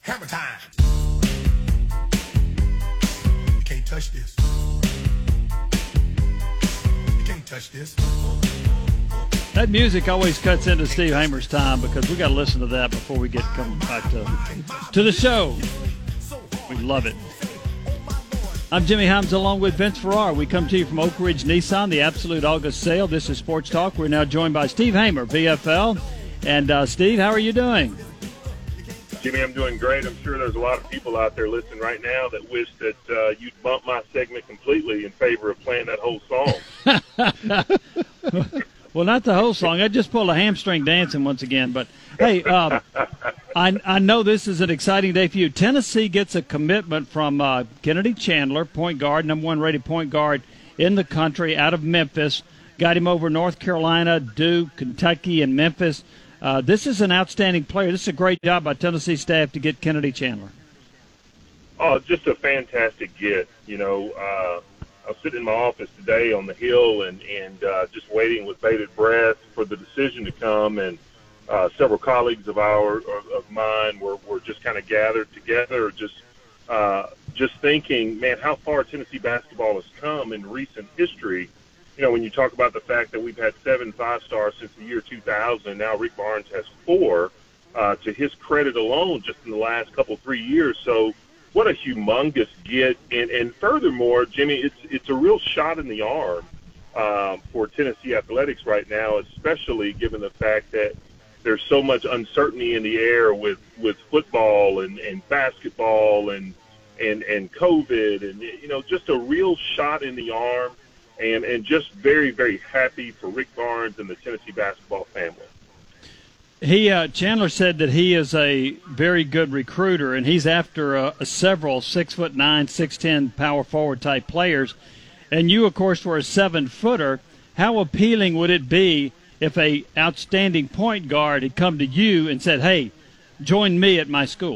Hammer time. You can't touch this. You can't touch this. That music always cuts into Steve Hamer's time because we got to listen to that before we get coming back to the show. We love it. I'm Jimmy Himes along with Vince Farrar. We come to you from Oak Ridge Nissan, the Absolute August Sale. This is Sports Talk. We're now joined by Steve Hamer, VFL. And Steve, how are you doing? Jimmy, I'm doing great. I'm sure there's a lot of people out there listening right now that wish that you'd bump my segment completely in favor of playing that whole song. Well, not the whole song. I just pulled a hamstring dancing once again. But, hey, I know this is an exciting day for you. Tennessee gets a commitment from Kennedy Chandler, point guard, number one rated point guard in the country, out of Memphis. Got him over North Carolina, Duke, Kentucky, and Memphis. This is an outstanding player. This is a great job by Tennessee staff to get Kennedy Chandler. Oh, just a fantastic get. You know, I was sitting in my office today on the Hill and just waiting with bated breath for the decision to come. And several colleagues of mine were just kind of gathered together, just thinking, man, how far Tennessee basketball has come in recent history. You know, when you talk about the fact that we've had 7 5-stars since the year 2000, now Rick Barnes has 4, to his credit alone, just in the last 3 years. So what a humongous get. And furthermore, Jimmy, it's a real shot in the arm for Tennessee athletics right now, especially given the fact that there's so much uncertainty in the air with football and basketball and COVID and, you know, just a real shot in the arm. And just very, very happy for Rick Barnes and the Tennessee basketball family. Chandler said that he is a very good recruiter, and he's after several 6'9", 6'10" power forward type players. And you, of course, were a 7-footer. How appealing would it be if a outstanding point guard had come to you and said, "Hey, join me at my school"?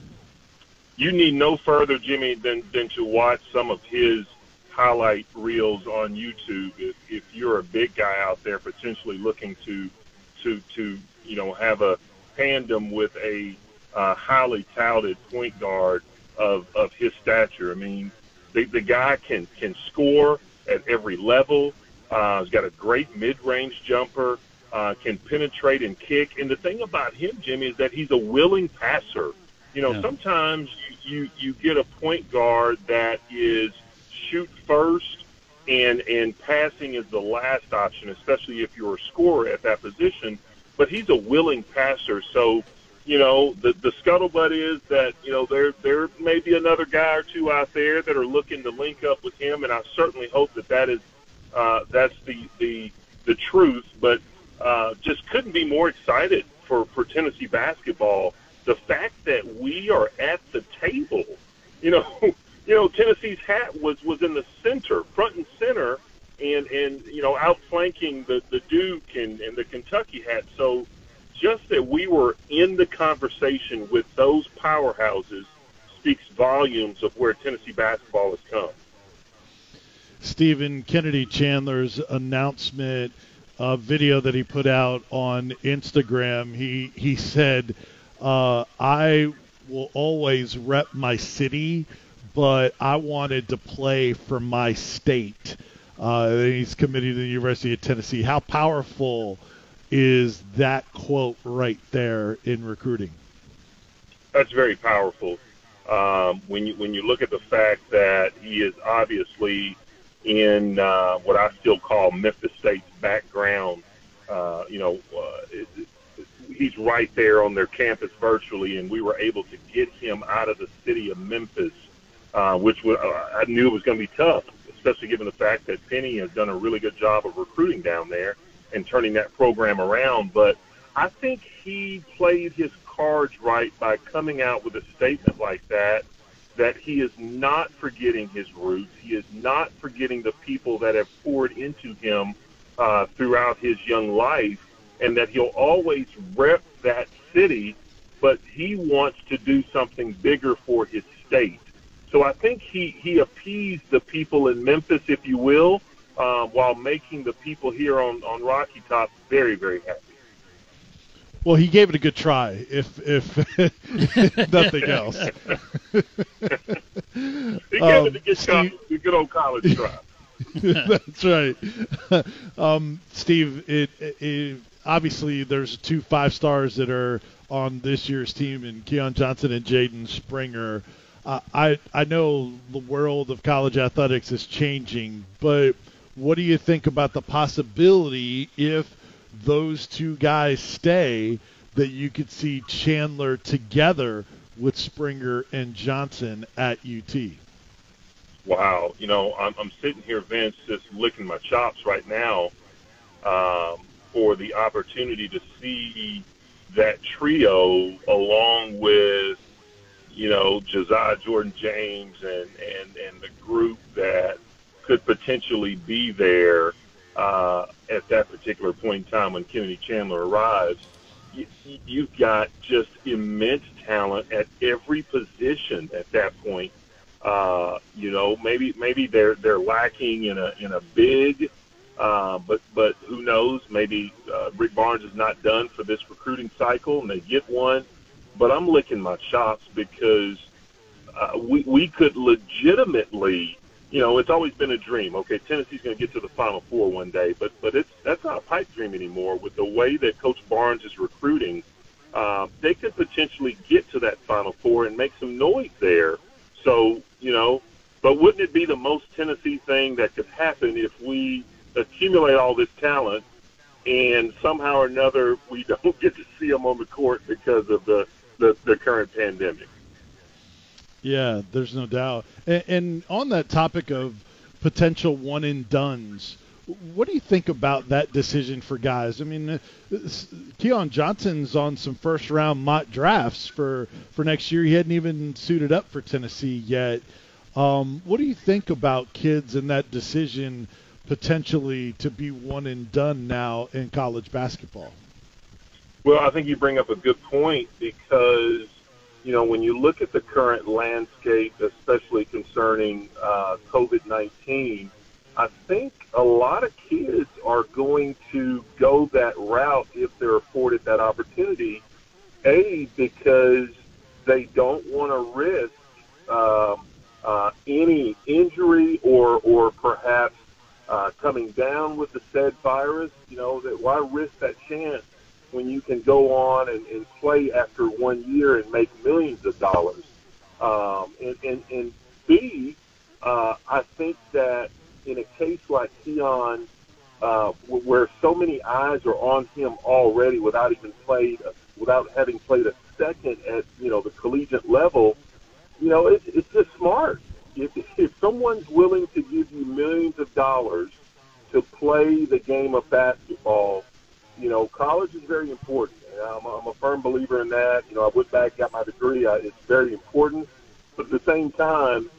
You need no further, Jimmy, than to watch some of his highlight reels on YouTube. If you're a big guy out there potentially looking to you know, have a tandem with a highly touted point guard of his stature. I mean, the guy can score at every level. He's got a great mid-range jumper, can penetrate and kick. And the thing about him, Jimmy, is that he's a willing passer. You know, sometimes you get a point guard that is shoot first and passing is the last option, especially if you're a scorer at that position. But he's a willing passer. So, you know, the scuttlebutt is that, you know, there may be another guy or two out there that are looking to link up with him, and I certainly hope that is that's the truth. But just couldn't be more excited for Tennessee basketball. The fact that we are at the table, you know, Tennessee's hat was in the center, front and center, and you know, outflanking the Duke and the Kentucky hat. So just that we were in the conversation with those powerhouses speaks volumes of where Tennessee basketball has come. Stephen Kennedy Chandler's announcement video that he put out on Instagram, he said, I will always rep my city, but I wanted to play for my state. He's committed to the University of Tennessee. How powerful is that quote right there in recruiting? That's very powerful. When you look at the fact that he is obviously in what I still call Memphis State's background, he's right there on their campus virtually, and we were able to get him out of the city of Memphis, which I knew was going to be tough, especially given the fact that Penny has done a really good job of recruiting down there and turning that program around. But I think he played his cards right by coming out with a statement like that he is not forgetting his roots. He is not forgetting the people that have poured into him throughout his young life, and that he'll always rep that city, but he wants to do something bigger for his state. So I think he appeased the people in Memphis, if you will, while making the people here on Rocky Top very, very happy. Well, he gave it a good try, if nothing else. He gave it a good old college try. That's right. Steve, it obviously there's 2 5-stars that are on this year's team, in Keon Johnson and Jaden Springer. I know the world of college athletics is changing, but what do you think about the possibility, if those 2 guys stay, that you could see Chandler together with Springer and Johnson at UT? Wow. I'm sitting here, Vince, just licking my chops right now for the opportunity to see that trio along with, Josiah Jordan-James and the group that could potentially be there at that particular point in time when Kennedy Chandler arrives. You've got just immense talent at every position at that point. Maybe they're lacking in a big, but who knows? Maybe Rick Barnes is not done for this recruiting cycle, and they get one. But I'm licking my chops because we could legitimately, it's always been a dream. Okay, Tennessee's going to get to the Final Four one day, but that's not a pipe dream anymore. With the way that Coach Barnes is recruiting, they could potentially get to that Final Four and make some noise there. So, but wouldn't it be the most Tennessee thing that could happen if we accumulate all this talent and somehow or another we don't get to see them on the court because of the current pandemic? Yeah, there's no doubt. And on that topic of potential one-and-dones, what do you think about that decision for guys? I mean, Keon Johnson's on some first-round mock drafts for next year. He hadn't even suited up for Tennessee yet. What do you think about kids and that decision potentially to be one-and-done now in college basketball? Well, I think you bring up a good point because, when you look at the current landscape, especially concerning COVID-19, I think a lot of kids are going to go that route if they're afforded that opportunity, because they don't want to risk any injury or perhaps coming down with the said virus. That why risk that chance when you can go on and play after 1 year and make millions of dollars? And B, I think that in a case like Keon, where so many eyes are on him already without having played a second at the collegiate level, it's just smart. If someone's willing to give you millions of dollars to play the game of basketball, college is very important. I'm a firm believer in that. I went back, got my degree. It's very important. But at the same time,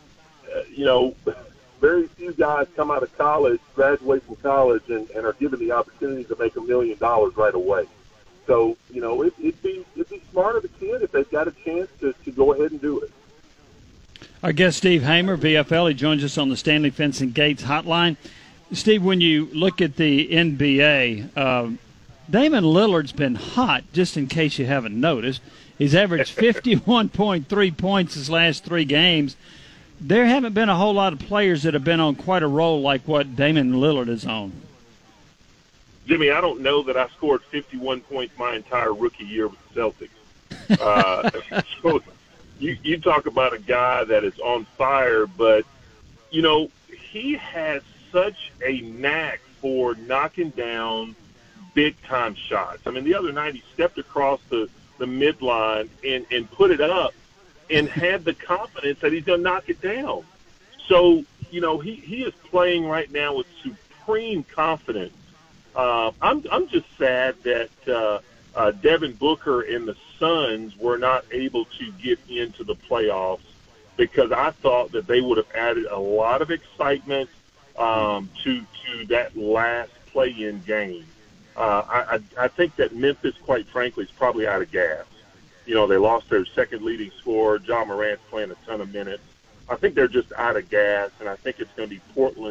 very few guys come out of college, graduate from college, and are given the opportunity to make $1 million right away. So, it'd be smart of the kid if they've got a chance to go ahead and do it. Our guest, Steve Hamer, VFL, he joins us on the Stanley Fence and Gates hotline. Steve, when you look at the NBA, Damian Lillard's been hot, just in case you haven't noticed. He's averaged 51.3 points his last 3 games. There haven't been a whole lot of players that have been on quite a roll like what Damian Lillard is on. Jimmy, I don't know that I scored 51 points my entire rookie year with the Celtics. So you talk about a guy that is on fire, but, he has such a knack for knocking down big-time shots. I mean, the other night he stepped across the midline and put it up and had the confidence that he's going to knock it down. So, he is playing right now with supreme confidence. I'm just sad that Devin Booker and the Suns were not able to get into the playoffs, because I thought that they would have added a lot of excitement to that last play-in game. I think that Memphis, quite frankly, is probably out of gas. They lost their second leading scorer. John Morant's playing a ton of minutes. I think they're just out of gas, and I think it's going to be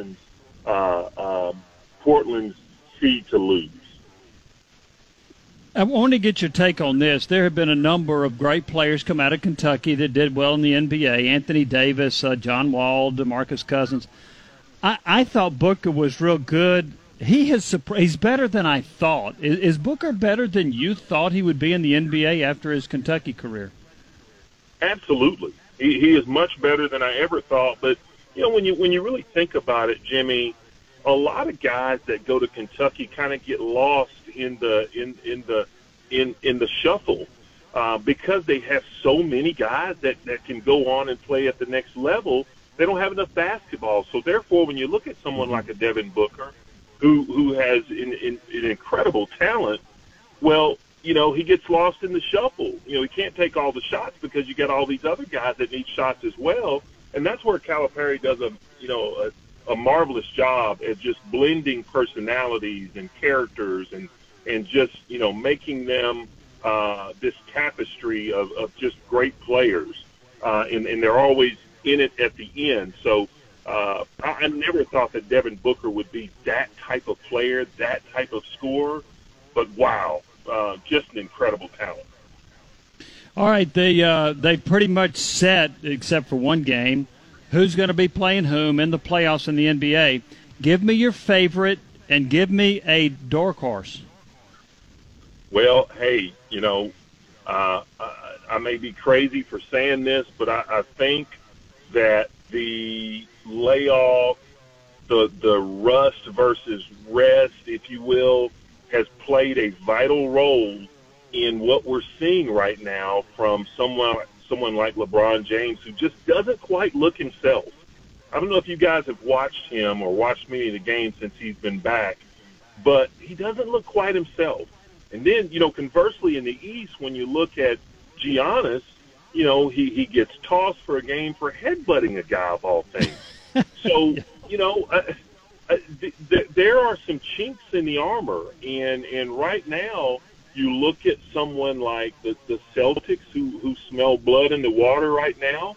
Portland's seed to lose. I want to get your take on this. There have been a number of great players come out of Kentucky that did well in the NBA. Anthony Davis, John Wall, DeMarcus Cousins. I thought Booker was real good. He's better than I thought. Is Booker better than you thought he would be in the NBA after his Kentucky career? Absolutely. He is much better than I ever thought. But, when you really think about it, Jimmy, a lot of guys that go to Kentucky kind of get lost in the shuffle because they have so many guys that can go on and play at the next level. They don't have enough basketball. So therefore, when you look at someone like a Devin Booker, who has an incredible talent, well, he gets lost in the shuffle. He can't take all the shots because you got all these other guys that need shots as well. And that's where Calipari does a marvelous job at just blending personalities and characters and just, making them this tapestry of just great players. And they're always in it at the end. So I never thought that Devin Booker would be that type of player, that type of scorer. But, wow, just an incredible talent. All right, they pretty much set, except for one game, who's going to be playing whom in the playoffs in the NBA. Give me your favorite and give me a dark horse. Well, hey, I may be crazy for saying this, but I think that the layoff, the rust versus rest, if you will, has played a vital role in what we're seeing right now from someone like LeBron James, who just doesn't quite look himself. I don't know if you guys have watched him or watched many of the games since he's been back, but he doesn't look quite himself. And then, conversely in the East, when you look at Giannis, he gets tossed for a game for headbutting a guy of all things. So, there are some chinks in the armor. And right now, you look at someone like the Celtics who smell blood in the water right now.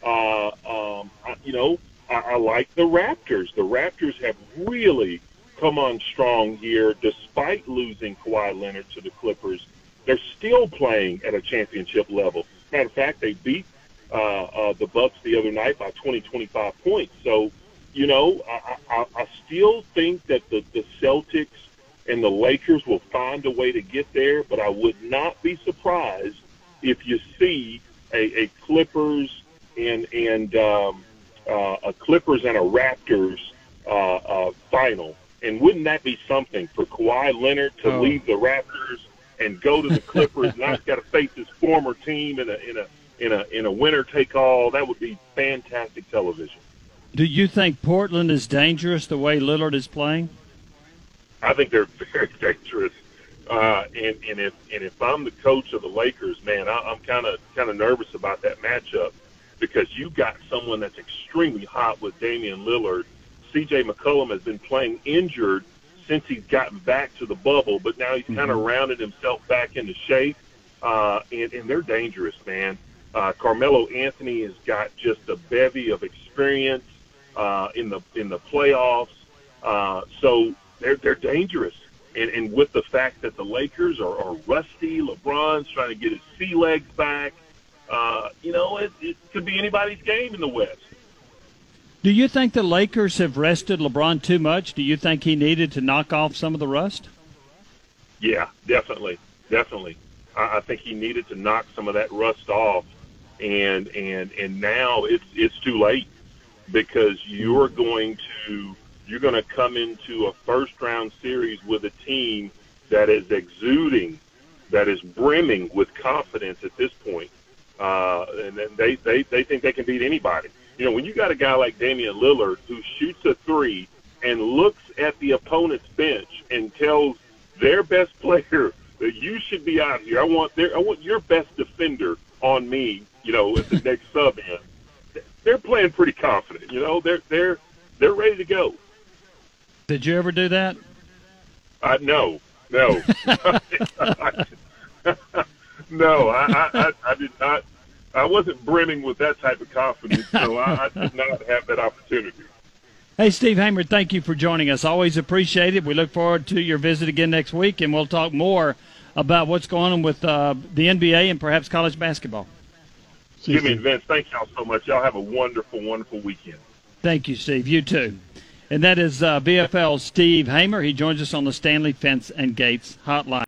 I like the Raptors. The Raptors have really come on strong here despite losing Kawhi Leonard to the Clippers. They're still playing at a championship level. Matter of fact, they beat the Bucks the other night by 25 points. So, I still think that the Celtics and the Lakers will find a way to get there, but I would not be surprised if you see a Clippers and a Clippers and a Raptors final. And wouldn't that be something for Kawhi Leonard to leave the Raptors and go to the Clippers? Now he's got to face his former team in a winner take all. That would be fantastic television. Do you think Portland is dangerous the way Lillard is playing? I think they're very dangerous. And if I'm the coach of the Lakers, man, I'm kind of nervous about that matchup because you got someone that's extremely hot with Damian Lillard. C.J. McCollum has been playing injured since he's gotten back to the bubble, but now he's kind of rounded himself back into shape, and they're dangerous, man. Carmelo Anthony has got just a bevy of experience in the playoffs, so they're dangerous. And with the fact that the Lakers are rusty, LeBron's trying to get his sea legs back, it could be anybody's game in the West. Do you think the Lakers have rested LeBron too much? Do you think he needed to knock off some of the rust? Yeah, definitely. I think he needed to knock some of that rust off, and now it's too late because you're going to come into a first-round series with a team that is exuding, that is brimming with confidence at this point, and then they think they can beat anybody. When you got a guy like Damian Lillard who shoots a three and looks at the opponent's bench and tells their best player that you should be out here, I want your best defender on me, at the next sub in. They're playing pretty confident. They're ready to go. Did you ever do that? No. No, I did not. I wasn't brimming with that type of confidence, so I did not have that opportunity. Hey, Steve Hamer, thank you for joining us. Always appreciate it. We look forward to your visit again next week, and we'll talk more about what's going on with the NBA and perhaps college basketball. Jimmy and Vince, thank y'all so much. Y'all have a wonderful, wonderful weekend. Thank you, Steve. You too. And that is VFL's Steve Hamer. He joins us on the Stanley Fence and Gates hotline.